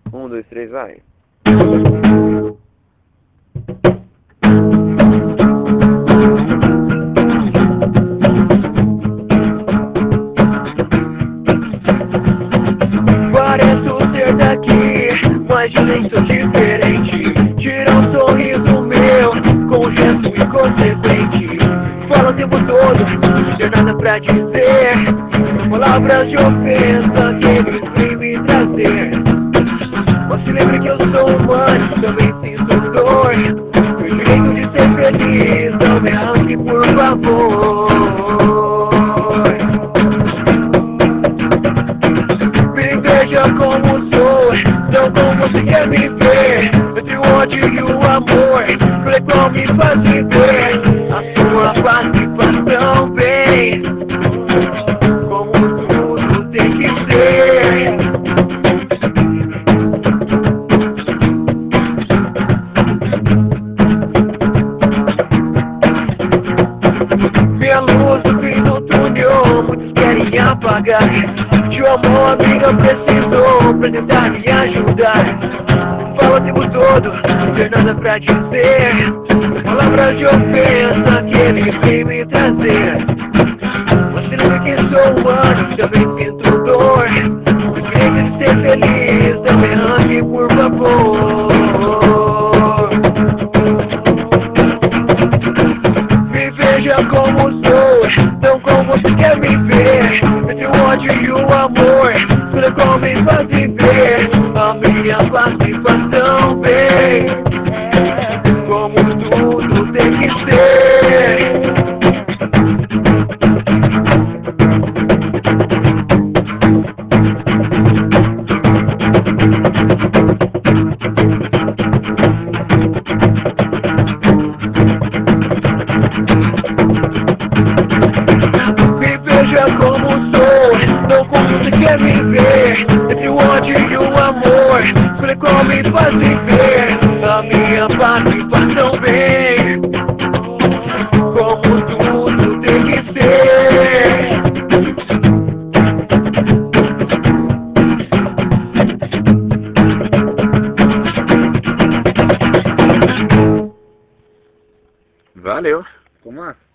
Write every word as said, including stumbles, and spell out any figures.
Um, dois, três, vai. Pareço ser daqui, mas de nem sou diferente. Tira um sorriso meu, com um gesto inconsequente. Fala o tempo todo, não tem nada pra dizer. Palavras de ofensa que eles vêm me trazer. Mas se lembre que eu sou humano, também sinto dor. Meu direito de ser feliz, não me arranque, por favor. Me veja como sou, não como você quer me ver. Entre o ódio e o amor, falei como me faz viver. A sua participação vem, como tudo tem que ser. Minha luz no fim do túnel, muitos querem apagar. De um amor, amiga, precisou pra tentar me ajudar. Fala o tempo todo, não tem nada pra dizer. Palavras de ofensa que ele vem me trazer. Mas se lembra que sou humano, também sinto dor. O direito de ser feliz, não me arranque, por favor. Me veja como sou, não como você quer me ver. Entre o ódio e o amor, tudo como me faz viver. A minha participação vem, como tudo tem que ser. Me veja como sou, não como você quer me ver. Entre o ódio e o amor, falei como me faz viver. A minha participação vem, como tudo tem que ser. Valeu. Fumaça.